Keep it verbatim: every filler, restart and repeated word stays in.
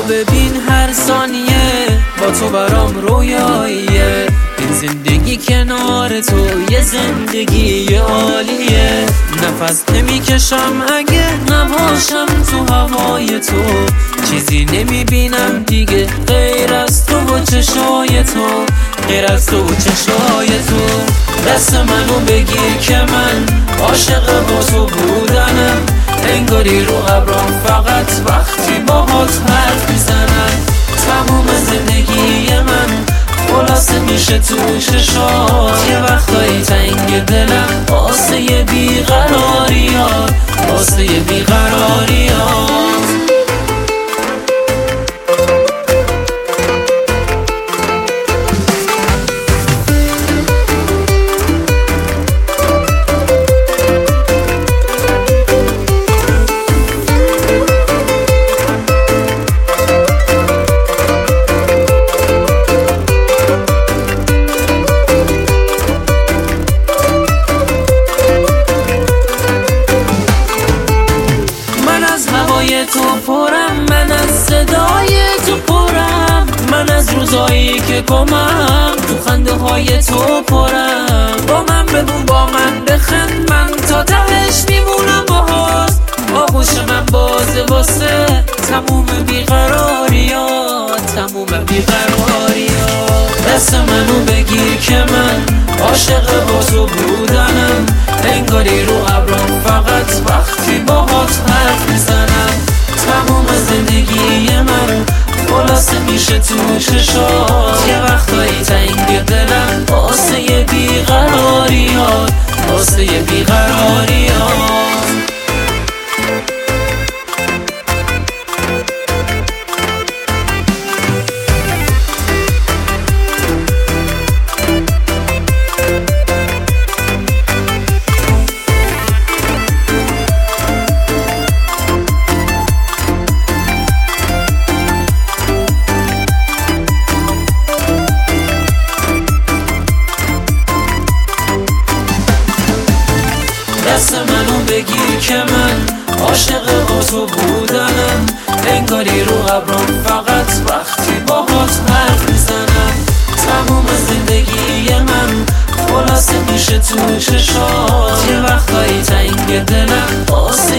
ببین هر ثانیه با تو برام رویاییه، این زندگی کنار تو یه زندگی عالیه. نفس نمیکشم اگه نباشم تو هوای تو، چیزی نمیبینم دیگه غیر از تو و چشای تو، غیر از تو و چشای تو. دست منو بگیر که من عاشق با تو بودنم، انگاری رو ابرام فقط وقتی باهات حرف میزنم. تموم زندگی من خلاصه میشه تو چشات، یه وقتایی تنگ دلم واسه بیقراریات، واسه بیقراریات. تو پرم، من از صدای تو پرم، من از روزایی که گمم تو خنده های تو پرم. با من ببون با من بخند، من تا تهش میمونم باهات. آغوش من بازه واسه تموم بیقراریات، تموم بیقراریات. دست منو بگیر که من عاشق با تو بودنم، انگاری رو ابرام فقط وقتی باهات حرف میزنم. تموم زندگی من خلاصه میشه تو چشات، یه وقتایی تنگ دلم واسه بیقراریات، واسه بیقراریات. دست منو بگیر که من عاشق با تو بودنم، انگاری رو ابرام فقط وقتی باهات حرف میزنم. تموم زندگی من خلاصه میشه تو چشات، یه وقتایی تنگ دلم واسه